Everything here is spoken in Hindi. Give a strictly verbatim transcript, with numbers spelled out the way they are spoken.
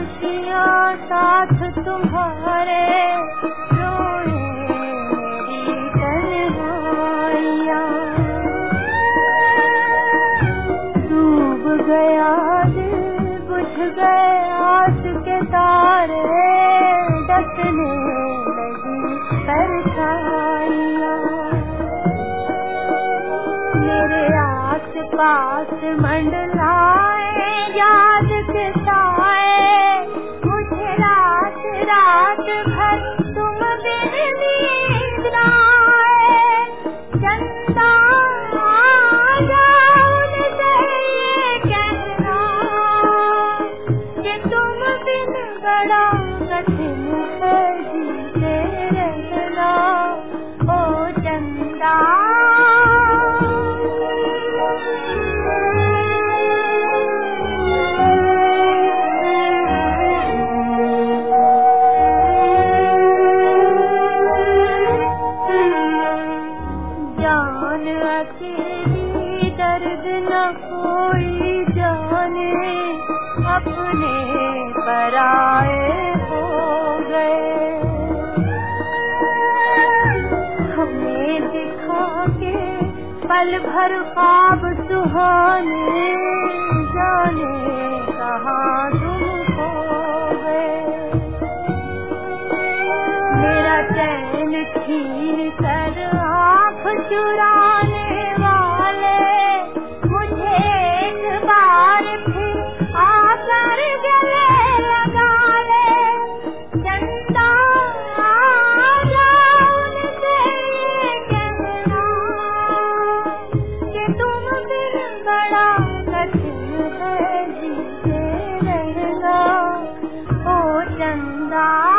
खुशियाँ साथ तुम्हारे, रोए मेरी तन्हाइयाँ। डूब गया दिल, बुझ गए आस के तारे, डसने लगी परछाइयाँ। मेरे आस पास मंडलाए याद के साए, मुझे रात रात भर तुम बिन नींद न आए। चंदा आ जाओ उनसे ये कहना कि तुम बिन बड़ा कठिन है जीते रहना। ओ चंदा अकेली दर्द न कोई जाने, अपने पराए हो गए। हमें दिखा के पल भर ख्वाब सुहाने, जाने कहाँ तुम खो गए। मेरा चैन छीन कर आँख चुराने वाले, मुझे एक बार फिर आकर गले लगा ले। चंदा आ जाओ उनसे ये कहना कि तुम बिन बड़ा कठिन है जीते रहना। ओ चंदा